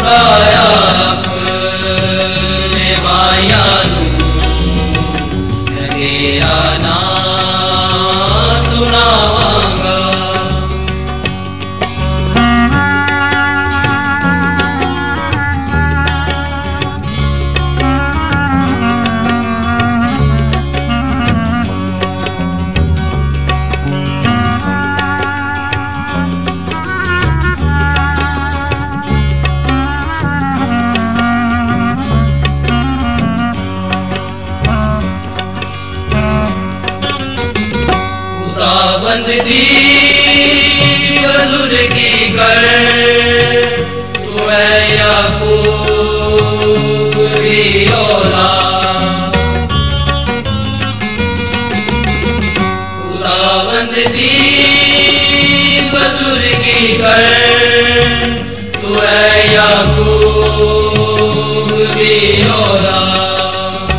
गाया अपने माया नू मैं तेरा नाम सुनावांगा। खुदावंद दी बुजुर्गी कर तू है याकूब की औलाद। खुदावंद दी बुजुर्गी कर तू है याकूब की औलाद।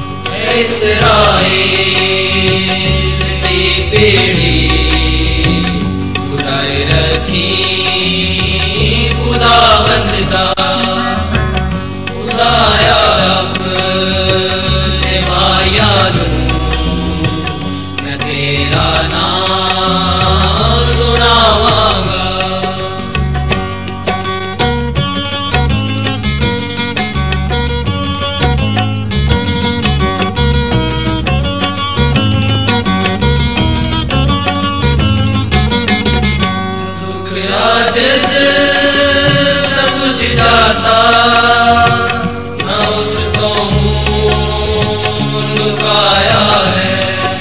इस्राएल पीढ़ी उतार रखी खुदावंद दा खुदाया अपने माया नू मैं तेरा नाम सुनावांगा। जिस तुझ जाता ना उसको मुँह लुकाया है।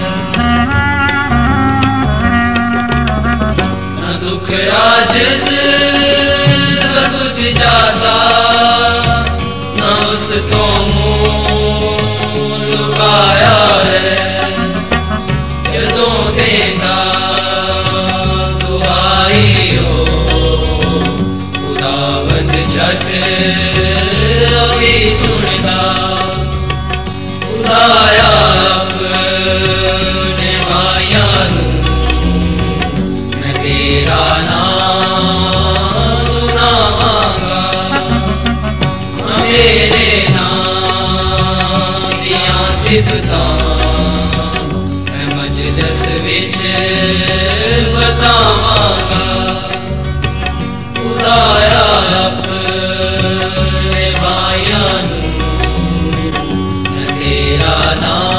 ना दुख जिस तुझ जाता ना उसको मुँह लुकाया है। जदों देता दुआई झट अभी सुनदा खुदाया अपने माया नू मैं तेरा नाम सुनावांगा। तेरे नाम दियां सिफतां मैं मजलिस विच बतावांगा। खुदाया माया नू मैं तेरा नाम